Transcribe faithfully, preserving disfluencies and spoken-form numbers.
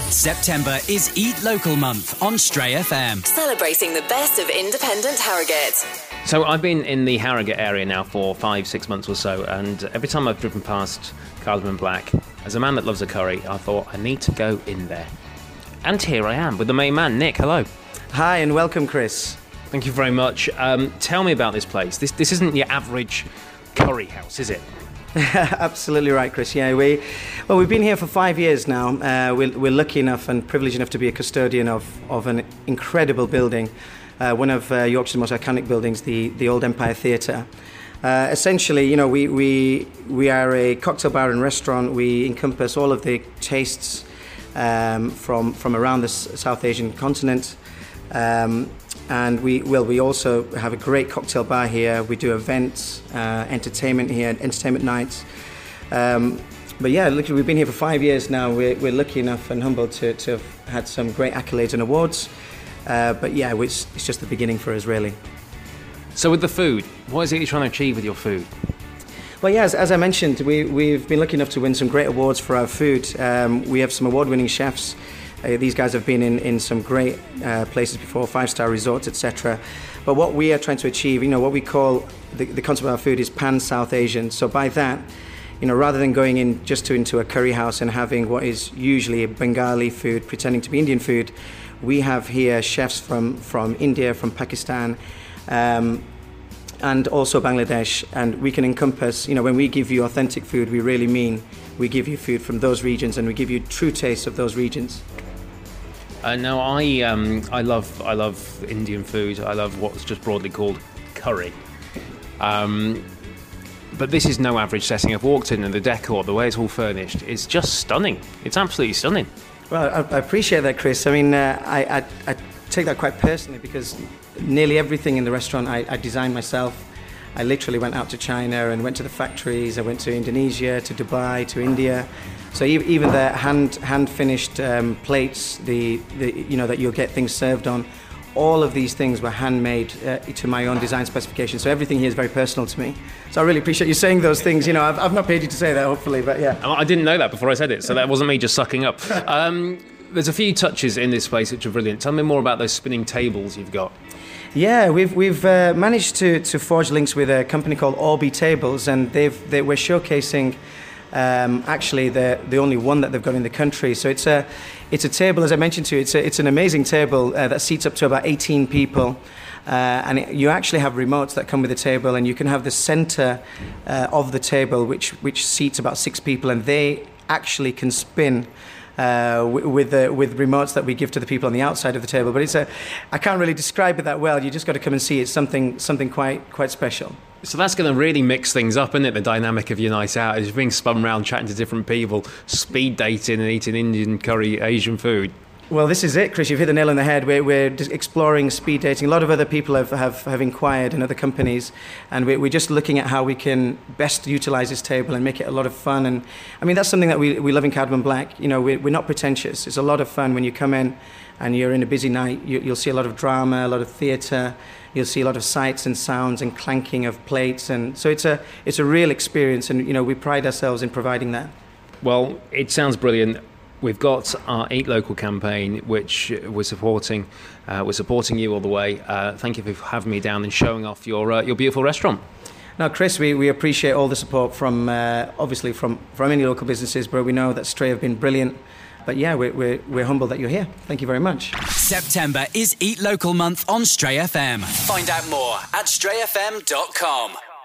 September is Eat Local Month on Stray F M. Celebrating the best of independent Harrogate. So I've been in the Harrogate area now for five, six months or so, and every time I've driven past Cardamom Black, as a man that loves a curry, I thought I need to go in there. And here I am with the main man, Nick. Hello. Hi, and welcome, Chris. Thank you very much. Um, tell me about this place. This this isn't your average curry house, is it? Absolutely right, Chris. Yeah, we well, we've been here for five years now. Uh, we're, we're lucky enough and privileged enough to be a custodian of of an incredible building, uh, one of uh, Yorkshire's most iconic buildings, the the Old Empire Theatre. Uh, essentially, you know, we we we are a cocktail bar and restaurant. We encompass all of the tastes um, from from around the South Asian continent. Um, And we well, we also have a great cocktail bar here. We do events, uh, entertainment here, entertainment nights. Um, but yeah, look, we've been here for five years now. We're, we're lucky enough and humbled to, to have had some great accolades and awards. Uh, but yeah, it's, it's just the beginning for us, really. So with the food, what is it you're trying to achieve with your food? Well, yeah, as, as I mentioned, we, we've been lucky enough to win some great awards for our food. Um, we have some award-winning chefs. Uh, these guys have been in, in some great uh, places before, five-star resorts, et cetera. But what we are trying to achieve, you know, what we call the, the concept of our food is pan-South Asian. So by that, you know, rather than going in just to into a curry house and having what is usually a Bengali food, pretending to be Indian food, we have here chefs from, from India, from Pakistan, um, and also Bangladesh. And we can encompass, you know, when we give you authentic food, we really mean we give you food from those regions and we give you true taste of those regions. Uh, now, I um, I love I love Indian food. I love what's just broadly called curry. Um, but this is no average setting. I've walked in and the decor, the way it's all furnished, is just stunning. It's absolutely stunning. Well, I, I appreciate that, Chris. I mean, uh, I, I, I take that quite personally because nearly everything in the restaurant I, I designed myself. I literally went out to China and went to the factories. I went to Indonesia, to Dubai, to India. So even the hand hand finished um, plates, the, the you know that you'll get things served on, all of these things were handmade uh, to my own design specification. So everything here is very personal to me. So I really appreciate you saying those things. You know, I've, I've not paid you to say that, hopefully, but yeah. I didn't know that before I said it, so that wasn't me just sucking up. Um, there's a few touches in this place which are brilliant. Tell me more about those spinning tables you've got. Yeah, we've we've uh, managed to, to forge links with a company called Orbi Tables, and they've they, we're showcasing um, actually the the only one that they've got in the country. So it's a it's a table, as I mentioned to you, it's a, it's an amazing table uh, that seats up to about eighteen people, uh, and it, you actually have remotes that come with the table, and you can have the center uh, of the table, which which seats about six people, and they actually can spin. Uh, with the, with remotes that we give to the people on the outside of the table, but it's a I can't really describe it that well. You just got to come and see. It's something something quite quite special. So that's going to really mix things up, isn't it? The dynamic of your night out is being spun around, chatting to different people, speed dating and eating Indian curry, Asian food. Well, this is it, Chris. You've hit the nail on the head. We're, we're just exploring speed dating. A lot of other people have, have, have inquired in other companies, and we're, we're just looking at how we can best utilize this table and make it a lot of fun. And I mean, that's something that we, we love in Cardamom Black. You know, we're, we're not pretentious. It's a lot of fun when you come in and you're in a busy night. You, you'll see a lot of drama, a lot of theatre. You'll see a lot of sights and sounds and clanking of plates. And so it's a it's a real experience, and you know, we pride ourselves in providing that. Well, it sounds brilliant. We've got our Eat Local campaign, which we're supporting. Uh, we're supporting you all the way. Uh, thank you for having me down and showing off your uh, your beautiful restaurant. Now, Chris, we, we appreciate all the support from, uh, obviously, from, from any local businesses, but we know that Stray have been brilliant. But yeah, we're, we're, we're humbled that you're here. Thank you very much. September is Eat Local Month on Stray F M. Find out more at stray f m dot com.